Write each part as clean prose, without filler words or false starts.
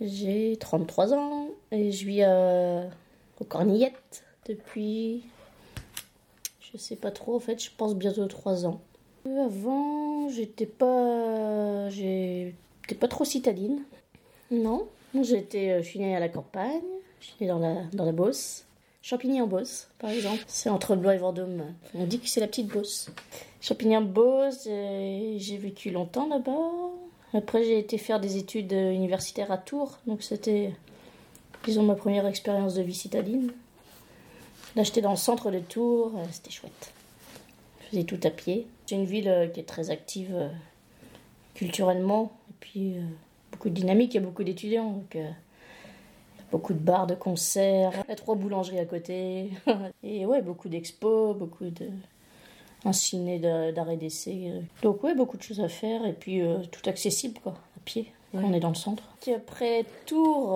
J'ai 33 ans et je vis aux Cornillettes depuis, je sais pas trop en fait, je pense bientôt 3 ans. Avant, j'étais pas trop citadine. Non, je suis née à la campagne, je suis née dans la Beauce. Champigny-en-Beauce, par exemple. C'est entre Blois et Vendôme. On dit que c'est la petite Beauce. Champigny-en-Beauce, j'ai vécu longtemps là-bas. Après, j'ai été faire des études universitaires à Tours. Donc, c'était, disons, ma première expérience de vie citadine. Là, j'étais dans le centre de Tours. C'était chouette. Je faisais tout à pied. C'est une ville qui est très active culturellement. Et puis, beaucoup de dynamique. Il y a beaucoup d'étudiants. Donc, beaucoup de bars, de concerts, il y a 3 boulangeries à côté. Et ouais, beaucoup d'expos, un ciné d'art et d'essai. Donc ouais, beaucoup de choses à faire. Et puis tout accessible, quoi, à pied, quand on est dans le centre. Et après Tours,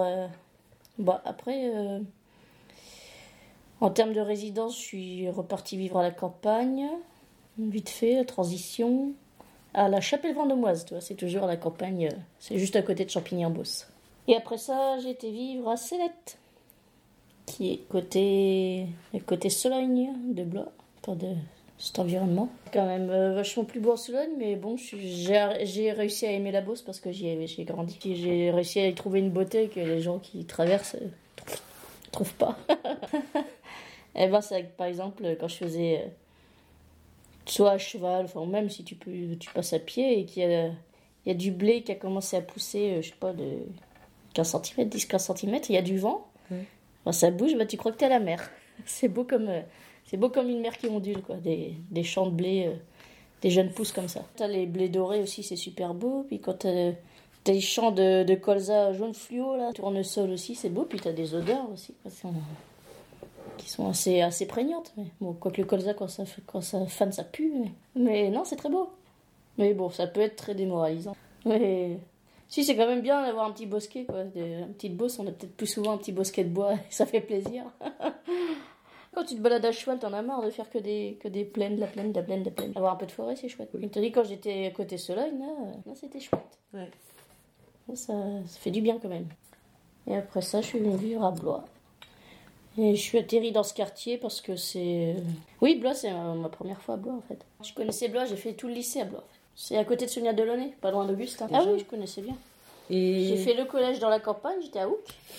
en termes de résidence, je suis repartie vivre à la campagne. Vite fait, la transition. À la Chapelle-Vendômoise, tu vois, c'est toujours à la campagne. C'est juste à côté de Champigny-en-Beauce. Et après ça, j'ai été vivre à Célette, qui est côté Sologne de Blois, de cet environnement. Quand même vachement plus beau en Sologne, mais bon, j'ai réussi à aimer la Beauce parce que j'ai grandi. Puis j'ai réussi à y trouver une beauté que les gens qui traversent trouvent pas. Et ben, c'est par exemple quand je faisais soit à cheval, enfin même si tu passes à pied et qu'il y a du blé qui a commencé à pousser, je sais pas, de 15 cm, 10-15 cm, il y a du vent, quand ça bouge, tu crois que t'es à la mer. C'est beau comme une mer qui ondule, quoi. Des champs de blé, des jeunes pousses comme ça. T'as les blés dorés aussi, c'est super beau. Puis quand t'as des champs de colza jaune fluo, là, tournesol aussi, c'est beau. Puis t'as des odeurs aussi, quoi, qui sont assez prégnantes. Mais bon, quoique le colza, quand ça fane, ça pue. Mais non, c'est très beau. Mais bon, ça peut être très démoralisant. Mais si, c'est quand même bien d'avoir un petit bosquet, quoi. Une petite Beauce, on a peut-être plus souvent un petit bosquet de bois, et ça fait plaisir. Quand tu te balades à cheval, t'en as marre de faire que des plaines, de la plaine. Avoir un peu de forêt, c'est chouette. Oui. Tandis que quand j'étais à côté Sologne, là c'était chouette. Ouais. Ça fait du bien quand même. Et après ça, je suis venue vivre à Blois. Et je suis atterrie dans ce quartier parce que c'est... Oui, Blois, c'est ma première fois à Blois, en fait. Je connaissais Blois, j'ai fait tout le lycée à Blois, en fait. C'est à côté de Sonia Delaunay, pas loin d'Augustin. Ah oui, je connaissais bien. Et j'ai fait le collège dans la campagne, j'étais à Oucq.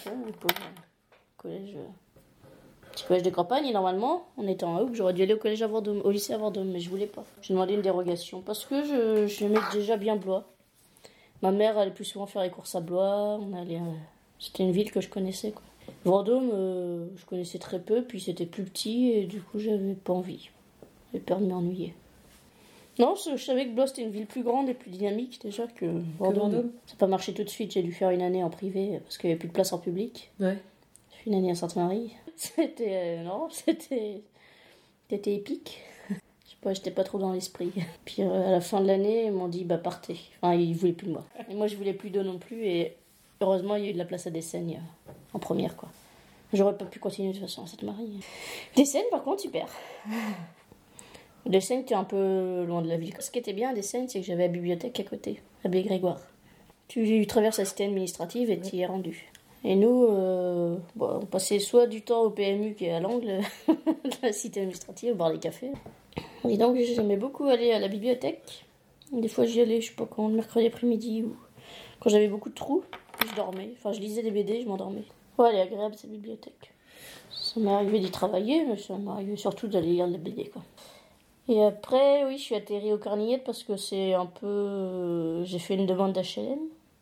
Petit collège de campagne, et normalement, en étant à Oucq, j'aurais dû aller au collège à Vendôme, au lycée à Vendôme, mais je voulais pas. J'ai demandé une dérogation parce que j'aimais déjà bien Blois. Ma mère allait plus souvent faire les courses à Blois, c'était une ville que je connaissais, quoi. Vendôme, je connaissais très peu, puis c'était plus petit, et du coup, j'avais pas envie. J'avais peur de m'ennuyer. Non, je savais que Blois c'était une ville plus grande et plus dynamique déjà que Vendôme. Ça n'a pas marché tout de suite, j'ai dû faire une année en privé parce qu'il n'y avait plus de place en public. Ouais. J'ai fait une année à Sainte-Marie. C'était épique. Je sais pas, j'étais pas trop dans l'esprit. Puis à la fin de l'année, ils m'ont dit partez. Enfin, ils voulaient plus de moi. Et moi, je voulais plus d'eux non plus, et heureusement, il y a eu de la place à Desaigne en première, quoi. J'aurais pas pu continuer de toute façon à Sainte-Marie. Desaigne, par contre, super. Desaigne, t'es un peu loin de la ville. Ce qui était bien à Desaigne, c'est que j'avais la bibliothèque à côté, à Baie-Grégoire. Tu traverses la cité administrative et t'y es rendu. Et nous, on passait soit du temps au PMU qui est à l'angle de la cité administrative, boire des cafés. Et donc j'aimais beaucoup aller à la bibliothèque. Des fois j'y allais, je sais pas quand, le mercredi après-midi ou quand j'avais beaucoup de trous, je dormais. Enfin, je lisais des BD, je m'endormais. Ouais, elle est agréable cette bibliothèque. Ça m'est arrivé d'y travailler, mais ça m'est arrivé surtout d'aller lire des BD, quoi. Et après, oui, je suis atterrie aux Cornillettes parce que c'est un peu... j'ai fait une demande d'HLM.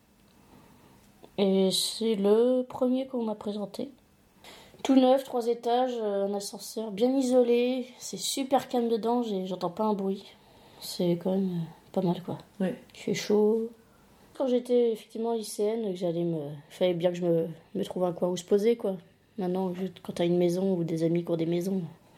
Et c'est le premier qu'on m'a présenté. Tout neuf, 3 étages, un ascenseur bien isolé. C'est super calme dedans, j'entends pas un bruit. C'est quand même pas mal, quoi. Ouais. Il fait chaud. Quand j'étais effectivement lycéenne, il fallait bien que je me trouve un coin où se poser, quoi. Maintenant, quand t'as une maison ou des amis qui ont des maisons...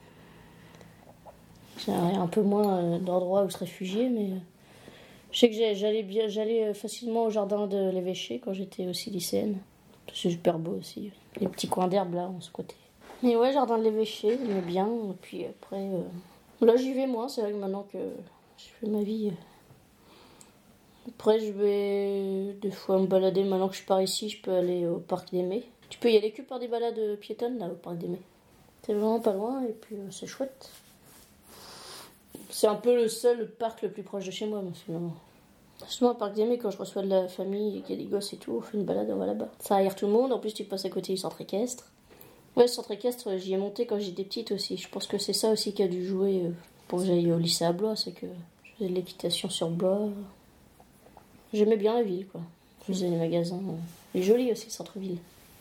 J'ai un peu moins d'endroits où se réfugier, mais je sais que j'allais facilement au jardin de l'évêché quand j'étais aussi lycéenne. C'est super beau aussi, les petits coins d'herbe là, en ce côté. Mais ouais, jardin de l'évêché, j'aimais bien. Et puis après, là j'y vais moins, c'est vrai que maintenant que je fais ma vie, Après, je vais des fois me balader. Maintenant que je pars ici, je peux aller au parc des Mets. Tu peux y aller que par des balades piétonnes, là, au parc des Mets. C'est vraiment pas loin, et puis c'est chouette. C'est un peu le seul parc le plus proche de chez moi, finalement. Justement, au parc des Mets, quand je reçois de la famille et qu'il y a des gosses et tout, on fait une balade, on va là-bas. Ça aère tout le monde, en plus tu passes à côté du centre équestre. Ouais, le centre équestre, j'y ai monté quand j'étais petite aussi. Je pense que c'est ça aussi qui a dû jouer pour que j'aille au lycée à Blois, c'est que je faisais de l'équitation sur Blois. J'aimais bien la ville, quoi. Je faisais les magasins. Il est joli aussi, le centre-ville.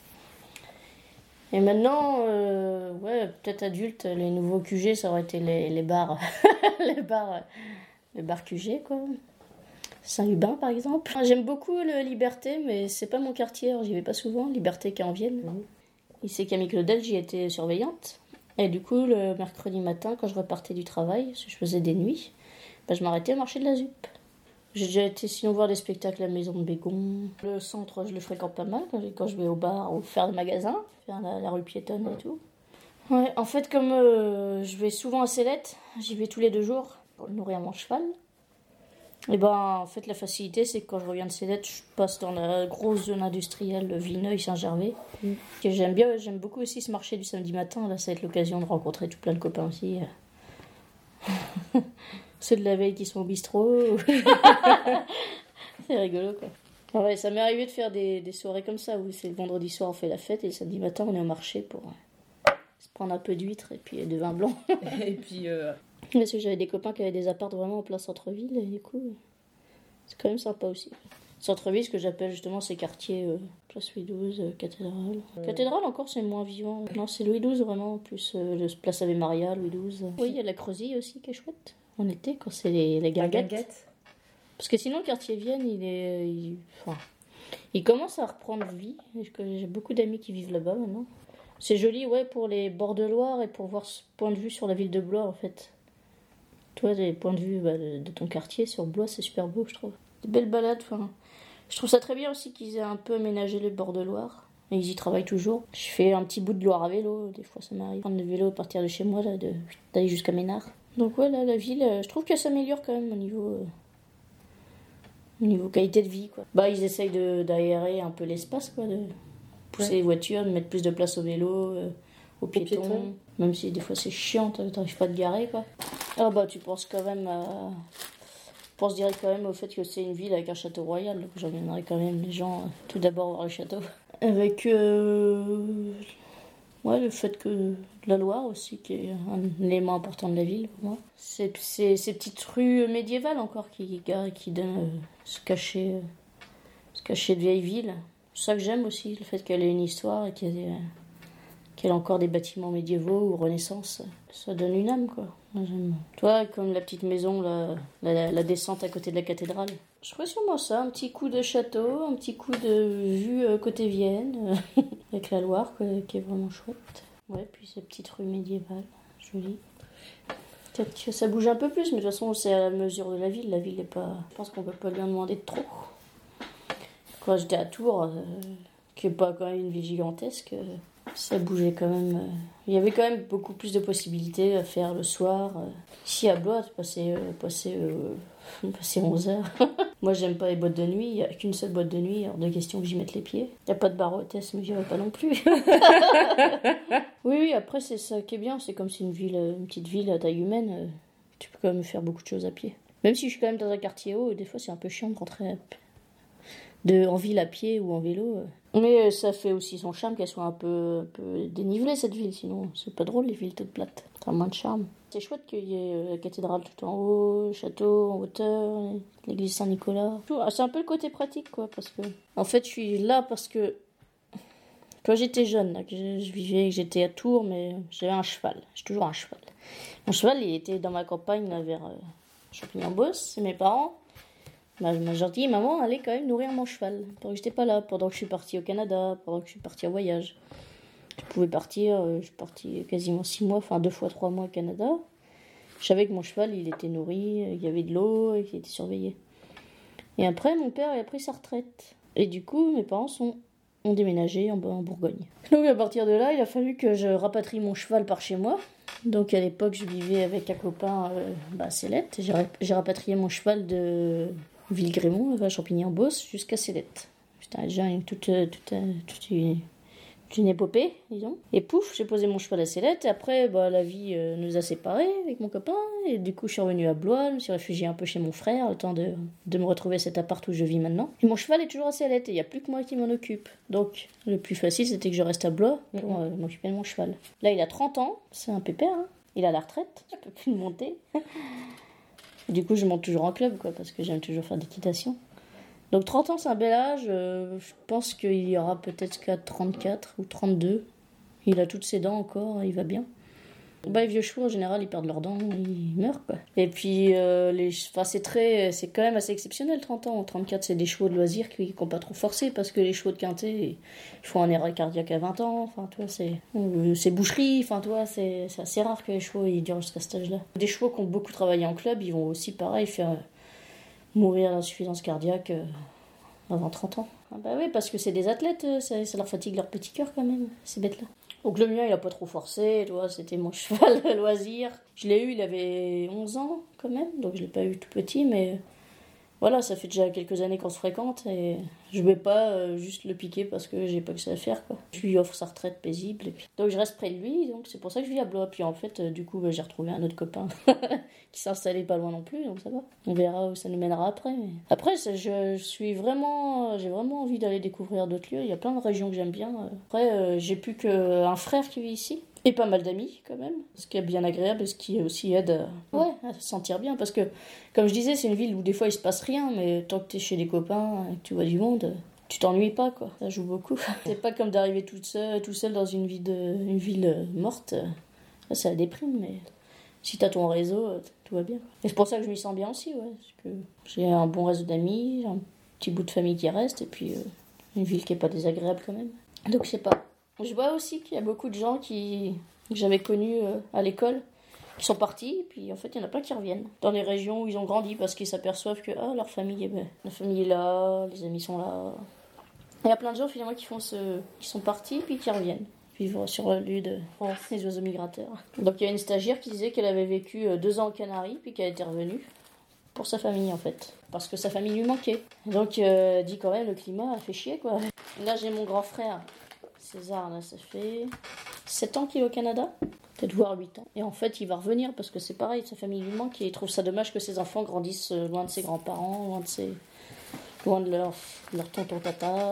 Et maintenant, ouais, peut-être adulte, les nouveaux QG, ça aurait été les bars, les bars QG, quoi. Saint-Hubin, par exemple. J'aime beaucoup le Liberté, mais c'est pas mon quartier, alors j'y vais pas souvent. Liberté qui est en Vienne. Il sait qu'à Claudel, j'y étais surveillante. Et du coup, le mercredi matin, quand je repartais du travail, parce que je faisais des nuits, je m'arrêtais au marché de la ZUP. J'ai déjà été sinon voir des spectacles à la Maison de Bégon. Le centre, je le fréquente pas mal quand je vais au bar ou faire le magasin, faire la rue piétonne et tout. Ouais, en fait, comme je vais souvent à Célette, j'y vais tous les 2 jours pour nourrir mon cheval. Et en fait, la facilité, c'est que quand je reviens de Célette, je passe dans la grosse zone industrielle de Villeneuve-Saint-Gervais. Que j'aime bien, j'aime beaucoup aussi ce marché du samedi matin. Là, ça va être l'occasion de rencontrer tout plein de copains aussi. Ceux de la veille qui sont au bistrot. C'est rigolo, quoi. Ah ouais, ça m'est arrivé de faire des soirées comme ça, où c'est le vendredi soir, on fait la fête, et le samedi matin, on est au marché pour se prendre un peu d'huîtres et puis de vin blanc. Et puis... Parce que j'avais des copains qui avaient des apparts vraiment en plein centre-ville, et du coup, c'est quand même sympa aussi. Centre-ville, ce que j'appelle justement ces quartiers, place Louis XII, cathédrale. Cathédrale encore, c'est moins vivant. Non, c'est Louis XII vraiment, plus place Ave Maria, Louis XII. Oui, il y a la Creusille aussi qui est chouette, en été, quand c'est les guinguettes. Parce que sinon, le quartier Vienne, il commence à reprendre vie. J'ai beaucoup d'amis qui vivent là-bas maintenant. C'est joli, ouais, pour les bords de Loire et pour voir ce point de vue sur la ville de Blois, en fait. Toi, les points de vue de ton quartier sur Blois, c'est super beau, je trouve. Des belles balades, enfin. Je trouve ça très bien aussi qu'ils aient un peu aménagé les bords de Loire. Et ils y travaillent toujours. Je fais un petit bout de Loire à vélo, des fois ça m'arrive. Prendre le vélo à partir de chez moi, là, d'aller jusqu'à Ménard. Donc ouais, là, la ville, je trouve qu'elle s'améliore quand même au niveau qualité de vie, quoi. Ils essayent d'aérer un peu l'espace, quoi, de pousser les voitures, de mettre plus de place au vélo, aux piétons. Même si des fois c'est chiant, t'arrives pas à te garer, quoi. Ah tu penses quand même pense direct quand même au fait que c'est une ville avec un château royal, donc j'emmènerai quand même les gens tout d'abord voir le château. Avec le fait que la Loire aussi, qui est un élément important de la ville pour moi. Ces petites rues médiévales encore qui donnent ce cachet de vieille ville. C'est ça que j'aime aussi, le fait qu'elle ait une histoire et qu'elle ait encore des bâtiments médiévaux ou Renaissance. Ça donne une âme, quoi. Moi, j'aime. Toi, comme la petite maison, la descente à côté de la cathédrale. Je ferais sûrement ça, un petit coup de château, un petit coup de vue côté Vienne, avec la Loire, qui est vraiment chouette. Ouais, puis ces petites rues médiévales, jolies. Peut-être que ça bouge un peu plus, mais de toute façon, c'est à la mesure de la ville. La ville est pas... Je pense qu'on peut pas lui en demander de trop. Quand j'étais à Tours, qui est pas quand même une ville gigantesque, ça bougeait quand même. Il y avait quand même beaucoup plus de possibilités à faire le soir. Ici à Blois, passer 11 heures. Moi, j'aime pas les boîtes de nuit. Il n'y a qu'une seule boîte de nuit, hors de question que j'y mette les pieds. Il n'y a pas de bar hôtesse, mais j'y vais pas non plus. Oui, après, c'est ça qui est bien. C'est comme si une petite ville à taille humaine, tu peux quand même faire beaucoup de choses à pied. Même si je suis quand même dans un quartier haut, des fois, c'est un peu chiant de rentrer en ville à pied ou en vélo. Mais ça fait aussi son charme qu'elle soit un peu dénivelée, cette ville. Sinon, c'est pas drôle, les villes toutes plates. Ça a moins de charme. C'est chouette qu'il y ait la cathédrale tout en haut, le château en hauteur, l'église Saint-Nicolas. C'est un peu le côté pratique, quoi. Parce que, en fait, je suis là parce que quand j'étais jeune, là, que j'étais à Tours, mais j'avais un cheval. J'ai toujours un cheval. Mon cheval, il était dans ma campagne, là, vers Champigny-en-Beauce. C'est mes parents. Ma gentille maman allait quand même nourrir mon cheval pendant que j'étais pas là, pendant que je suis partie au Canada, pendant que je suis partie en voyage. Je pouvais partir, je suis partie quasiment 6 mois, enfin 2 fois 3 mois au Canada. Je savais que mon cheval, il était nourri, il y avait de l'eau et qu'il était surveillé. Et après, mon père il a pris sa retraite. Et du coup, mes parents ont déménagé en Bourgogne. Donc à partir de là, il a fallu que je rapatrie mon cheval par chez moi. Donc à l'époque, je vivais avec un copain à Célette. J'ai rapatrié mon cheval Villegrémont, à Champigny-en-Beauce, jusqu'à Célette. C'était déjà toute une épopée, disons. Et pouf, j'ai posé mon cheval à Célette. Et après, la vie nous a séparés avec mon copain. Et du coup, je suis revenue à Blois. Je me suis réfugiée un peu chez mon frère, le temps de me retrouver à cet appart où je vis maintenant. Et mon cheval est toujours à Célette. Et il n'y a plus que moi qui m'en occupe. Donc, le plus facile, c'était que je reste à Blois pour m'occuper de mon cheval. Là, il a 30 ans. C'est un pépère. Hein. Il a la retraite. Il ne peut plus me monter. Et du coup, je monte toujours en club, quoi, parce que j'aime toujours faire d'équitation. Donc 30 ans, c'est un bel âge. Je pense qu'il y aura peut-être qu'à 34 ou 32. Il a toutes ses dents encore, il va bien. Les vieux chevaux, en général, ils perdent leurs dents, ils meurent, quoi. Et puis, c'est quand même assez exceptionnel, 30 ans. 34, c'est des chevaux de loisirs qui n'ont pas trop forcé, parce que les chevaux de quintet, ils font un arrêt cardiaque à 20 ans. Enfin, toi, c'est boucherie. Enfin, toi, c'est assez rare que les chevaux ils durent jusqu'à cet âge-là. Des chevaux qui ont beaucoup travaillé en club, ils vont aussi, pareil, faire mourir d'insuffisance cardiaque avant 30 ans. Ah bah oui, parce que c'est des athlètes, ça leur fatigue leur petit cœur quand même, ces bêtes-là. Donc le mien, il a pas trop forcé, tu vois, c'était mon cheval de loisir. Je l'ai eu, il avait 11 ans quand même, donc je l'ai pas eu tout petit, mais voilà, ça fait déjà quelques années qu'on se fréquente et je vais pas juste le piquer parce que j'ai pas que ça à faire, quoi. Je lui offre sa retraite paisible et puis donc je reste près de lui, donc c'est pour ça que je vis à Blois. Puis en fait, du coup, j'ai retrouvé un autre copain qui s'installait pas loin non plus, donc ça va. On verra où ça nous mènera après. Mais... Après, j'ai vraiment envie d'aller découvrir d'autres lieux. Il y a plein de régions que j'aime bien. Après, j'ai plus qu'un frère qui vit ici. Et pas mal d'amis quand même, ce qui est bien agréable et ce qui aussi aide à se sentir bien. Parce que, comme je disais, c'est une ville où des fois il se passe rien, mais tant que t'es chez des copains et que tu vois du monde, tu t'ennuies pas, quoi. Ça joue beaucoup. C'est pas comme d'arriver tout seul dans une ville morte. Ça la déprime, mais si t'as ton réseau, tout va bien. Et c'est pour ça que je m'y sens bien aussi, ouais. Parce que j'ai un bon réseau d'amis, j'ai un petit bout de famille qui reste, et puis une ville qui est pas désagréable quand même. Donc je sais pas. Je vois aussi qu'il y a beaucoup de gens que j'avais connus à l'école qui sont partis, et puis en fait il y en a plein qui reviennent dans les régions où ils ont grandi parce qu'ils s'aperçoivent que la famille est là, les amis sont là. Il y a plein de gens finalement qui sont partis puis qui reviennent vivre sur le lieu des oiseaux migrateurs. Donc il y a une stagiaire qui disait qu'elle avait vécu 2 ans aux Canaries puis qu'elle était revenue pour sa famille en fait, parce que sa famille lui manquait. Donc dit quand même le climat a fait chier, quoi. Là j'ai mon grand frère César, là, ça fait 7 ans qu'il est au Canada, peut-être voire 8 ans. Et en fait, il va revenir parce que c'est pareil, sa famille lui manque et il trouve ça dommage que ses enfants grandissent loin de ses grands-parents, loin de leur tonton tata.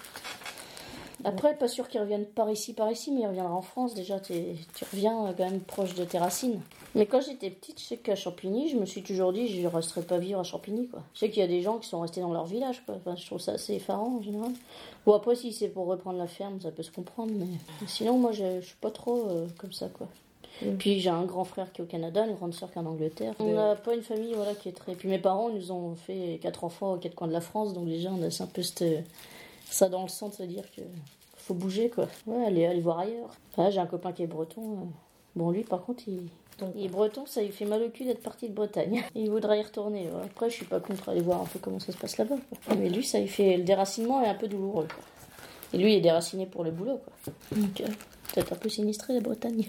Après, pas sûr qu'il revienne par ici, mais il reviendra en France déjà. Tu reviens quand même proche de tes racines. Mais quand j'étais petite, je sais qu'à Champigny, je me suis toujours dit je ne resterai pas vivre à Champigny, quoi. Je sais qu'il y a des gens qui sont restés dans leur village, quoi. Enfin, je trouve ça assez effarant en général. Bon, après, si c'est pour reprendre la ferme, ça peut se comprendre, mais sinon, moi, je suis pas trop comme ça, quoi. Puis j'ai un grand frère qui est au Canada, une grande sœur qui est en Angleterre. On n'a pas une famille qui est très... Puis mes parents nous ont fait 4 enfants aux 4 coins de la France, donc déjà on a un peu ça dans le sang de se dire que faut bouger, quoi. Ouais, aller voir ailleurs. Enfin, j'ai un copain qui est breton. Bon, lui par contre il est breton, ça lui fait mal au cul d'être parti de Bretagne. Il voudrait y retourner. Après je suis pas contre aller voir un peu comment ça se passe là-bas, quoi. Mais lui ça lui fait... Le déracinement est un peu douloureux, quoi. Et lui il est déraciné pour le boulot, quoi. Donc peut-être un peu sinistré la Bretagne.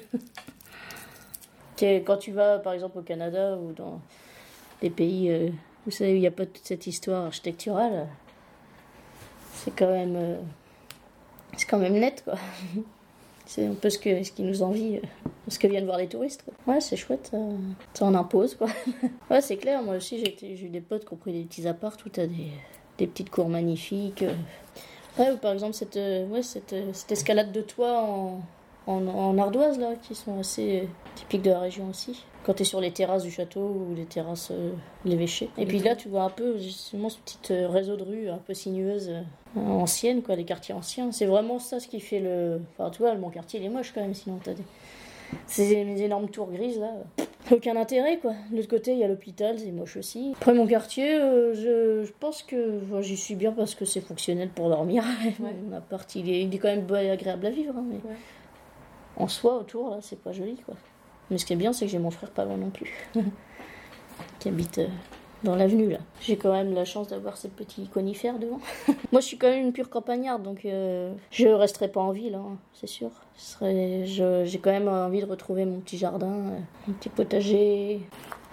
Quand tu vas par exemple au Canada ou dans des pays vous savez, où il n'y a pas toute cette histoire architecturale, c'est quand même net, quoi. C'est un peu ce qui nous envie, ce que viennent voir les touristes, quoi. Ouais, c'est chouette, ça en impose, quoi. Ouais, c'est clair, moi aussi j'ai eu des potes qui ont pris des petits apparts où t'as des petites cours magnifiques. Ouais, ou par exemple cette escalade de toit en ardoise, là, qui sont assez typiques de la région aussi. Quand tu es sur les terrasses du château ou les terrasses de l'évêché. Et puis là, tu vois un peu justement ce petit réseau de rues un peu sinueuses, anciennes, quoi, les quartiers anciens. C'est vraiment ça ce qui fait le... Enfin, tu vois, mon quartier, il est moche quand même, sinon t'as ces énormes tours grises, là. Aucun intérêt, quoi. De l'autre côté, il y a l'hôpital, c'est moche aussi. Après, mon quartier, je pense que j'y suis bien parce que c'est fonctionnel pour dormir. Ouais. Mon appart, il est quand même agréable à vivre, hein, mais... Ouais. En soi, autour, là, c'est pas joli, quoi. Mais ce qui est bien, c'est que j'ai mon frère pas loin non plus, qui habite dans l'avenue, là. J'ai quand même la chance d'avoir ces petits conifères devant. Moi, je suis quand même une pure campagnarde, donc je resterai pas en ville, hein, c'est sûr. J'ai quand même envie de retrouver mon petit jardin, mon petit potager.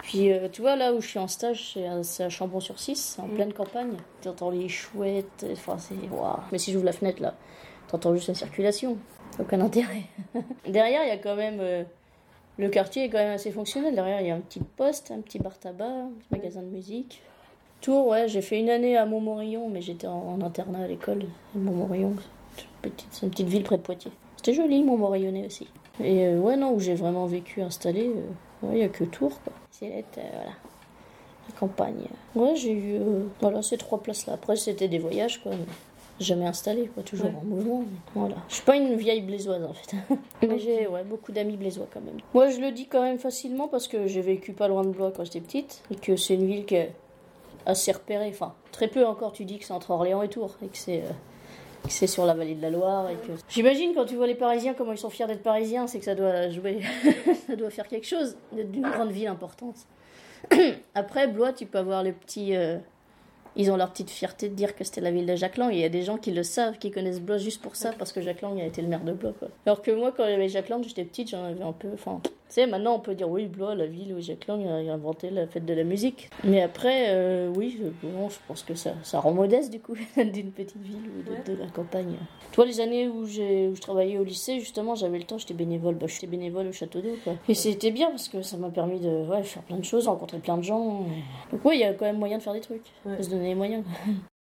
Puis tu vois, là où je suis en stage, c'est à Chambon-sur-Cisse, c'est en pleine campagne. Tu entends les chouettes, enfin c'est... Waouh. Mais si j'ouvre la fenêtre là, tu entends juste la circulation. Aucun intérêt. Derrière, il y a quand même... le quartier est quand même assez fonctionnel. Derrière, il y a un petit poste, un petit bar-tabac, un petit magasin de musique. Tours, ouais, j'ai fait une année à Montmorillon, mais j'étais en internat à l'école. Montmorillon, c'est une petite ville près de Poitiers. C'était joli, Montmorillonnais aussi. Et ouais, non, où j'ai vraiment vécu installé, il n'y a que Tours, quoi. C'est voilà, la campagne. Ouais, j'ai eu, voilà, ces 3 places-là. Après, c'était des voyages, quoi. Mais jamais installé, quoi, toujours en mouvement. Mais voilà. Je suis pas une vieille blésoise, en fait. Mais j'ai beaucoup d'amis blésois, quand même. Moi, je le dis quand même facilement parce que j'ai vécu pas loin de Blois quand j'étais petite. Et que c'est une ville qui est assez repérée. Enfin, très peu encore, tu dis que c'est entre Orléans et Tours. Et que c'est sur la vallée de la Loire. Et que... J'imagine, quand tu vois les Parisiens, comment ils sont fiers d'être Parisiens, c'est que ça doit jouer... ça doit faire quelque chose, d'être d'une grande ville importante. Après, Blois, tu peux avoir les petits... Ils ont leur petite fierté de dire que c'était la ville de Jacques Lang. Et il y a des gens qui le savent, qui connaissent Blois juste pour ça, parce que Jacques Lang a été le maire de Blois, quoi. Alors que moi, quand il y avait Jacques Lang, j'étais petite, j'en avais un peu... Enfin, tu sais, maintenant, on peut dire, oui, Blois, la ville où Jacques Lang a inventé la fête de la musique. Mais après, oui, bon, je pense que ça rend modeste, du coup, d'une petite ville ou de la campagne. Toi, les années où je travaillais au lycée, justement, j'avais le temps, j'étais bénévole. Bah, j'étais bénévole au Château d'Eau, quoi. Et c'était bien, parce que ça m'a permis de faire plein de choses, rencontrer plein de gens. Donc oui, il y a quand même moyen de faire des trucs. De se donner les moyens.